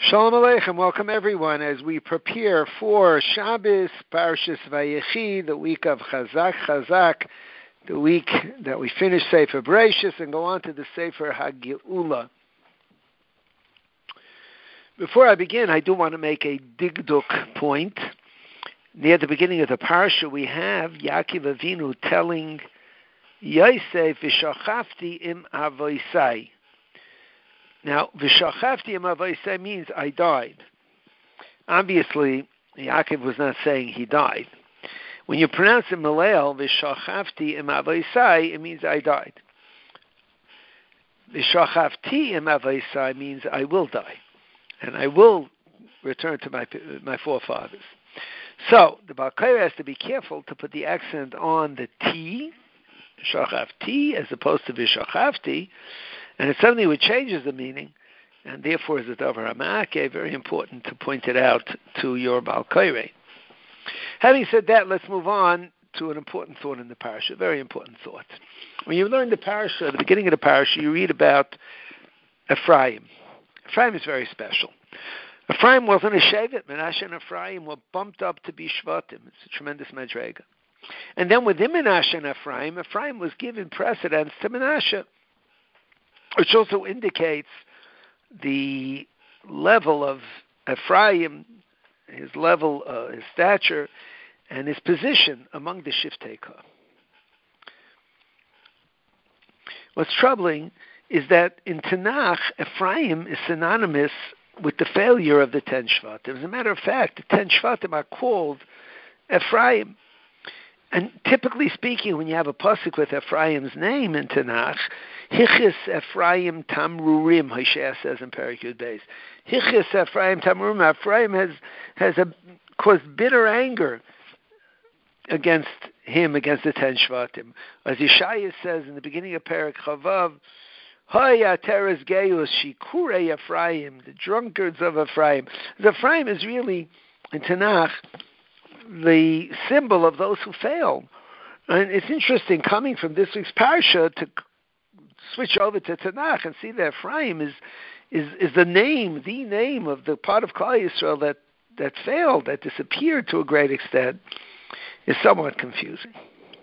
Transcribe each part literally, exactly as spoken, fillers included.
Shalom Aleichem. Welcome everyone as we prepare for Shabbos, Parshas Vayechi, the week of Chazak Chazak, the week that we finish Sefer Bereshis and go on to the Sefer HaGeula. Before I begin, I do want to make a digduk point. Near the beginning of the parsha, we have Yaakov Avinu telling Yosef, "V'shachafti im avoisai." Now, V'shachafti im avoisai means I died. Obviously, Yaakov was not saying he died. When you pronounce it Malel, V'shachafti im avoisai, it means I died. V'shachafti im avoisai means I will die, and I will return to my my forefathers. So, the Baal Koreh has to be careful to put the accent on the T, Shachafti, as opposed to V'shachafti, and it's something which changes the meaning, and therefore is a Davar HaMa'akeh, very important to point it out to your Baal Koreh. Having said that, let's move on to an important thought in the parasha, very important thought. When you learn the parasha, at the beginning of the parasha, you read about Ephraim. Ephraim is very special. Ephraim wasn't a Shevet. Menashe and Ephraim were bumped up to be Shvatim. It's a tremendous madrega. And then within Menashe and Ephraim, Ephraim was given precedence to Menashe, which also indicates the level of Ephraim, his level, uh, his stature, and his position among the Shiftei Koh. What's troubling is that in Tanakh, Ephraim is synonymous with the failure of the ten Shvatim. As a matter of fact, the ten Shvatim are called Ephraim. And typically speaking, when you have a pasuk with Ephraim's name in Tanakh, Hichis Ephraim Tamrurim, Hosea says in Perek Yud Beis. Hichis Ephraim Tamrurim. Ephraim has has a, caused bitter anger against him, against the ten Shvatim. As Yeshaya says in the beginning of Perek Chavav, Hoya Teres Geus Shikurei Ephraim, the drunkards of Ephraim. The Ephraim is really, in Tanakh, the symbol of those who fail. And it's interesting, coming from this week's parsha, to switch over to Tanakh and see that Ephraim is is, is the name, the name of the part of Klal Yisrael that, that failed, that disappeared to a great extent, is somewhat confusing.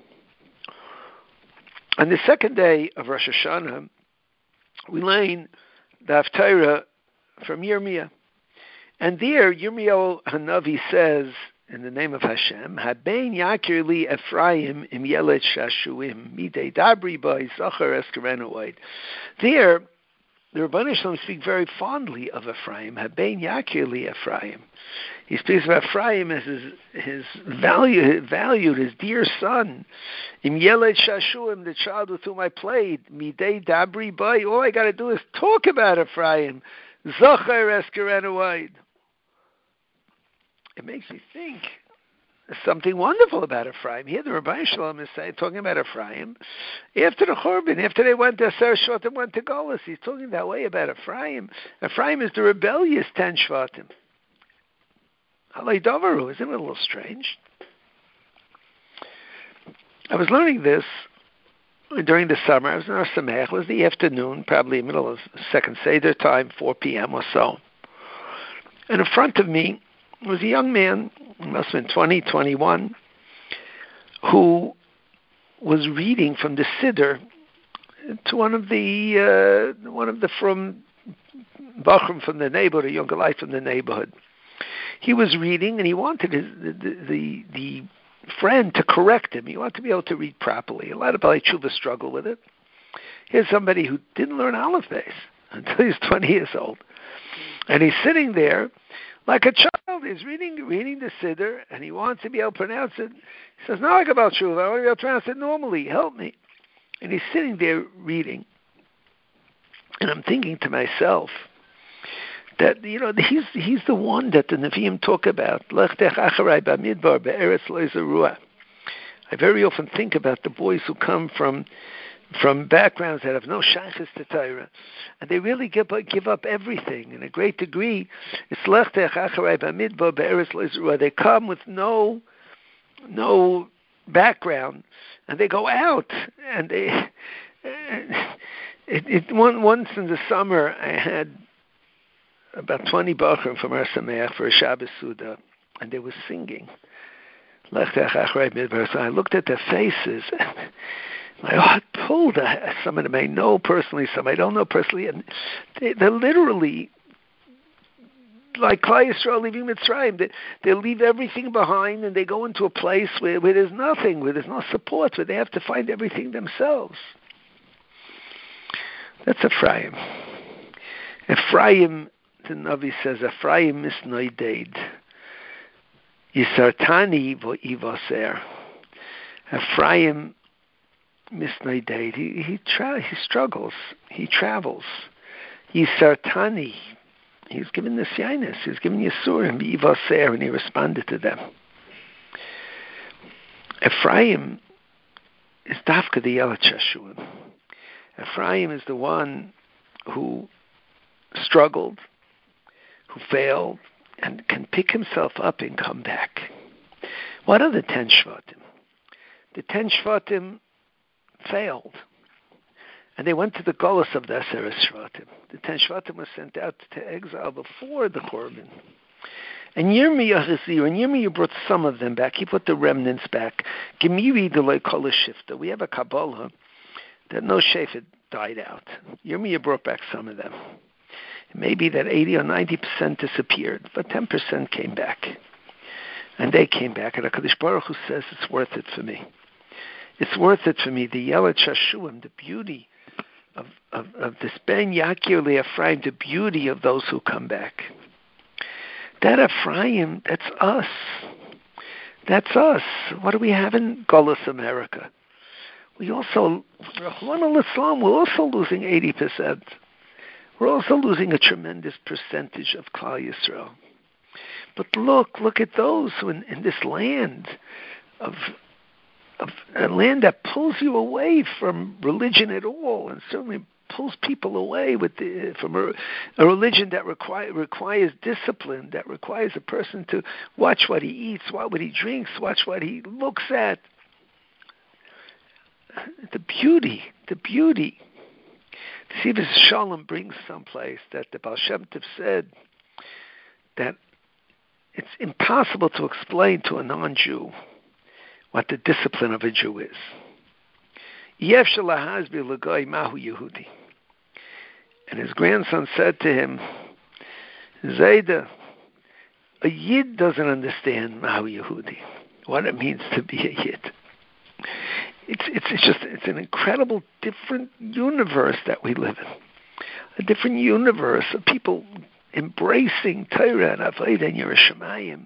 On the second day of Rosh Hashanah, we learn the Haftarah from Yirmiyah. And there, Yirmiyahu Hanavi says, in the name of Hashem, Haben Yakir Li Ephraim Im Yelet Shashuim Midei Dabri Bai Zachar Eskerenoid. There, the Rebbeinu Shalom speak very fondly of Ephraim. Haben Yakir Li Ephraim. He speaks of Ephraim as his, his value, valued, his dear son. Im Yelet Shashuim, the child with whom I played. Midei Dabri Bai. All I got to do is talk about Ephraim. Zachar Eskerenoid. It makes me think there's something wonderful about Ephraim. Here the Rabbi Shalom is saying, talking about Ephraim. After the Churban, after they went to Aser Shvatim, went to Golus, he's talking that way about Ephraim. Ephraim is the rebellious ten Shvatim. Alei Dovaru, isn't it a little strange? I was learning this during the summer. I was in Har Sameach. It was the afternoon, probably middle of second Seder time, four p.m. or so. And in front of me was a young man, he must have been twenty, twenty-one, who was reading from the Siddur to one of the uh, one of the from Bachram from the neighborhood, a younger life from the neighborhood. He was reading, and he wanted his, the, the the friend to correct him. He wanted to be able to read properly. A lot of Balei Tshuva struggle with it. Here's somebody who didn't learn Aleph Beis until he was twenty years old, and he's sitting there like a child. He's reading reading the Siddur, and he wants to be able to pronounce it. He says, "No, like about Tshuva, I want to be able to pronounce it normally. Help me." And he's sitting there reading, and I'm thinking to myself that, you know, he's he's the one that the Nevi'im talk about. Lechtech acharei b'midbar be'eretz lo zerua. I very often think about the boys who come from from backgrounds that have no shaykhs to Torah, and they really give up, give up everything in a great degree. It's lechtech acharei b'midbar be'eretz lo zerua. They come with no no background, and they go out, and they. It, it, one, once in the summer, I had about twenty Bachrim from Har Sameach for a Shabbos Suda, and they were singing. I looked at their faces, and my heart pulled. Some of them I know personally, some I don't know personally, and they, they're literally like Klal Yisrael leaving Mitzrayim. They, they leave everything behind, and they go into a place where, where there's nothing, where there's no support, where they have to find everything themselves. That's Ephraim. Ephraim, the Navi says, Ephraim misnoideid. Yisartani vo'ivaser. Ephraim misnoideid. He he, tra- he struggles. He travels. Yisartani. He's given the Sinus. He's given Yisurim vo'ivaser, and he responded to them. Ephraim is Dafka the Yelet Shashuim. Ephraim is the one who struggled, who failed, and can pick himself up and come back. What are the ten Shvatim? The ten Shvatim failed, and they went to the Golus of the Aseret Shvatim. The ten Shvatim were sent out to exile before the Korban. And Yirmiyah Chazir, and Yirmiyah brought some of them back. He put the remnants back. Gemiri the Loikol Shifta. We have a Kabbalah that no Shefet died out. Yirmiyah brought back some of them. It may be that eighty or ninety percent disappeared, but ten percent came back. And they came back, and HaKadosh Baruch Hu says, it's worth it for me. It's worth it for me. The Yelet Shashuim, the beauty of, of, of this Ben Yakir Ephraim, the beauty of those who come back. That Ephraim, that's us. That's us. What do we have in Golus America? We also, we're also losing eighty percent. We're also losing a tremendous percentage of Klal Yisrael. But look, look at those who in, in this land, of, of a land that pulls you away from religion at all, and certainly pulls people away with the, from a, a religion that require, requires discipline, that requires a person to watch what he eats, what he drinks, watch what he looks at. The beauty, the beauty. See, this Shalom brings someplace that the Baal Shem Tov said that it's impossible to explain to a non-Jew what the discipline of a Jew is. Yef shalahazbi l'goy mahu Yehudi. And his grandson said to him, Zayda, a Yid doesn't understand mahu Yehudi, what it means to be a Yid. It's, it's it's just it's an incredible different universe that we live in, a different universe of people embracing Torah and Avodah and Yerushalayim.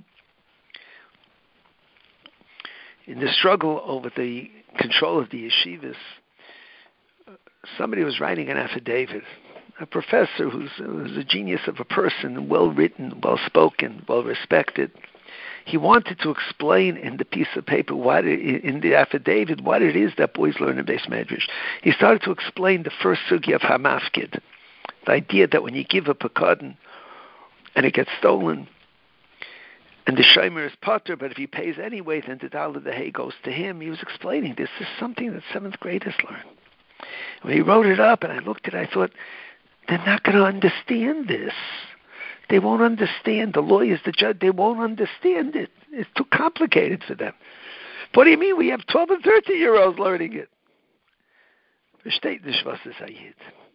In the struggle over the control of the yeshivas, somebody was writing an affidavit, a professor who's, who's a genius of a person, well written, well spoken, well respected. He wanted to explain in the piece of paper, what it, in the affidavit, what it is that boys learn in Beis Medrash. He started to explain the first sugya of Hamafkid, the idea that when you give a pekadon and it gets stolen, and the shomer is potter, but if he pays anyway, then the dollar the hay goes to him. He was explaining this is something that seventh graders learn. When he wrote it up, and I looked at it, I thought, they're not going to understand this. They won't understand. The lawyers, the judge, they won't understand it. It's too complicated for them. What do you mean? We have twelve and thirteen-year-olds learning it. Versteht nicht, was es ayid.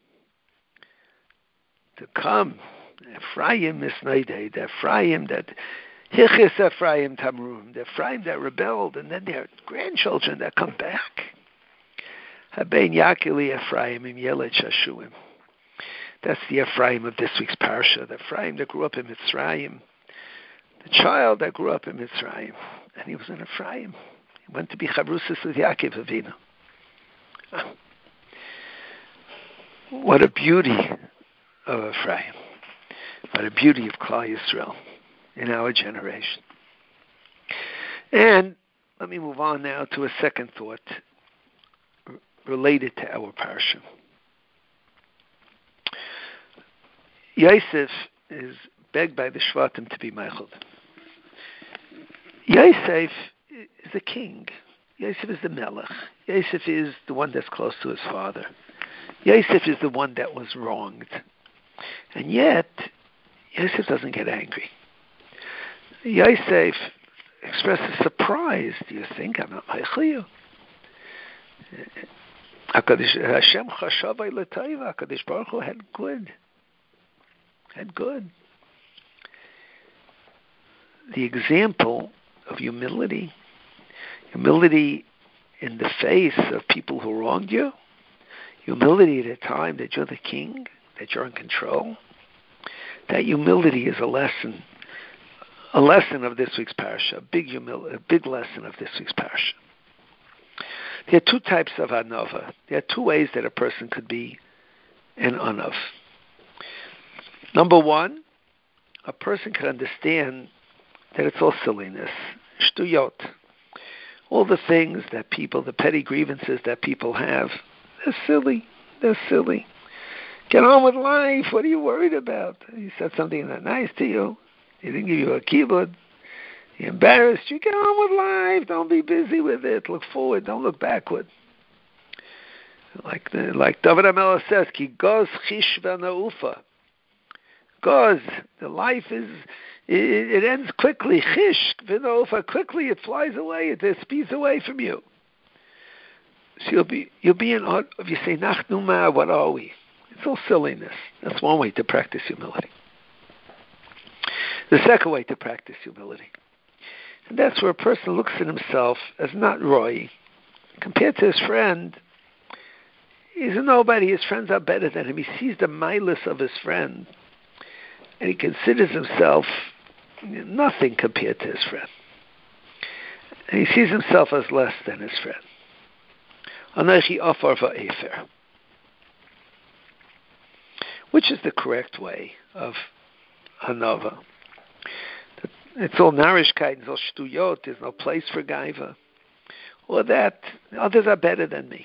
To come, Ephraim is noidei, the Ephraim that, Hichis Ephraim Tamrum, the Ephraim that rebelled, and then their grandchildren that come back. Haben Yakili Ephraim im Yelet Shashuim. That's the Ephraim of this week's parsha, the Ephraim that grew up in Mitzrayim, the child that grew up in Mitzrayim, and he was an Ephraim. He went to be Chavrusas with Yaakov Avinu. What a beauty of Ephraim. What a beauty of Klal Yisrael in our generation. And let me move on now to a second thought related to our parsha. Yosef is begged by the Shvatim to be Meichel. Yosef is a king. Yosef is the Melech. Yosef is the one that's close to his father. Yosef is the one that was wronged. And yet, Yosef doesn't get angry. Yosef expresses surprise. Do you think I'm not meichel you? Hashem chashavai l'taiva. HaKadosh Baruch Hu had good. Had good. The example of humility, humility in the face of people who wronged you, humility at a time that you're the king, that you're in control, that humility is a lesson, a lesson of this week's parasha, a big humil- a big lesson of this week's parasha. There are two types of anova. There are two ways that a person could be an anav. Number one, a person can understand that it's all silliness, shtuyot. All the things that people, the petty grievances that people have, they're silly. They're silly. Get on with life. What are you worried about? He said something not nice to you. He didn't give you a keyboard. He embarrassed you. Get on with life. Don't be busy with it. Look forward. Don't look backward. Like the, like David HaMelech says, Ki goz chish v'naufa. Goz, the life is, it, it ends quickly. Chish v'naufa, quickly it flies away. It speeds away from you. So you'll be, you'll be in, if you say, Nachnu ma, what are we? It's all silliness. That's one way to practice humility. The second way to practice humility, and that's where a person looks at himself as not roy. Compared to his friend, he's a nobody. His friends are better than him. He sees the milus of his friend, and he considers himself nothing compared to his friend. And he sees himself as less than his friend. Anochi afar va'efer. Which is the correct way of hanava? It's all narishkeit, it's all shtuyot, there's no place for gaiva. Or that others are better than me.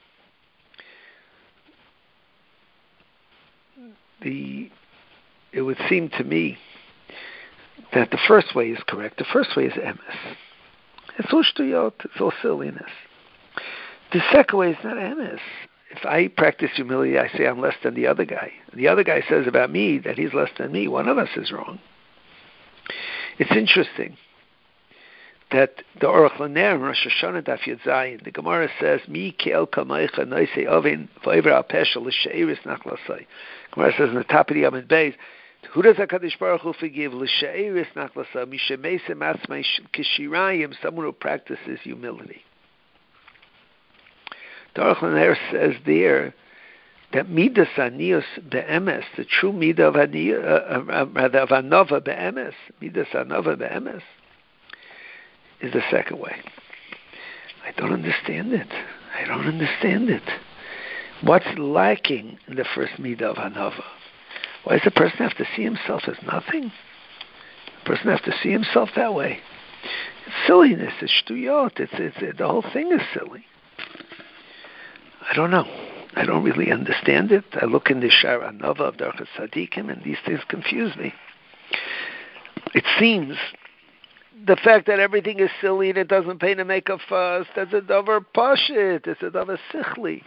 The it would seem to me that the first way is correct. The first way is emes. It's all shtuyot, it's all silliness. The second way is not emes. If I practice humility, I say I'm less than the other guy. The other guy says about me that he's less than me. One of us is wrong. It's interesting that the Aruch LaNer in Rosh Hashanah Daf Yud Zayin, the Gemara says, "Mi ke'el kamaycha noisei ovin v'over al pesha l'she'iris nachlasai." Gemara says in the top of the Amud Beis, "Who does HaKadosh Baruch Hu forgive? L'she'iris nachlasai mishemeisem atzmai kishirayim." Someone who practices humility. The Aruch LaNer says there that midas anius be'emes, the true midah of anius, uh, uh, rather of anova be'emes, midas anova be'emes, is the second way. I don't understand it. I don't understand it. What's lacking in the first midah of anova? Why does the person have to see himself as nothing? The person have to see himself that way. It's silliness. It's shtuyot. It's, it's, it, the whole thing is silly. I don't know. I don't really understand it. I look in the Shar Anova of Darchas Tzadikim, and these things confuse me. It seems the fact that everything is silly and it doesn't pay to make a fuss, that's a davar pashit, it's a davar sichli.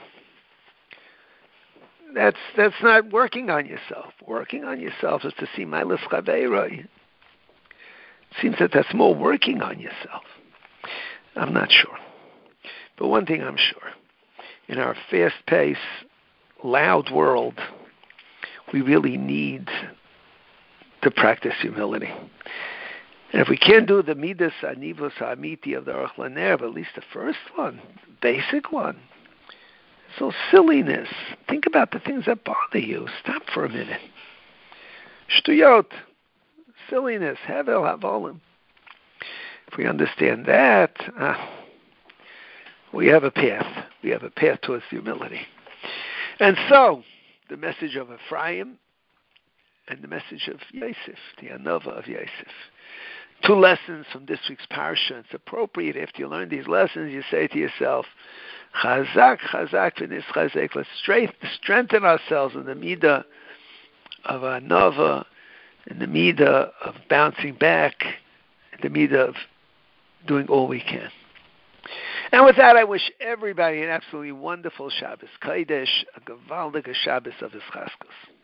That's that's not working on yourself. Working on yourself is to see Mailas Chaveiroi. It seems that that's more working on yourself. I'm not sure. But one thing I'm sure. In our fast-paced, loud world, we really need to practice humility. And if we can't do the midas anivos ha'amiti of the Aruch LaNer, but at least the first one, basic one, so silliness. Think about the things that bother you. Stop for a minute. Shtuyot, silliness, havel havolim. If we understand that, ah, we have a path. We have a path towards humility. And so, the message of Ephraim and the message of Yosef, the Anova of Yosef. Two lessons from this week's parsha. It's appropriate after you learn these lessons, you say to yourself, Chazak, Chazak, v'nis chazek. Let's strengthen ourselves in the midah of Anova, in the midah of bouncing back, in the midah of doing all we can. And with that, I wish everybody an absolutely wonderful Shabbos Kodesh, a gewaldige Shabbos of Yischaskos.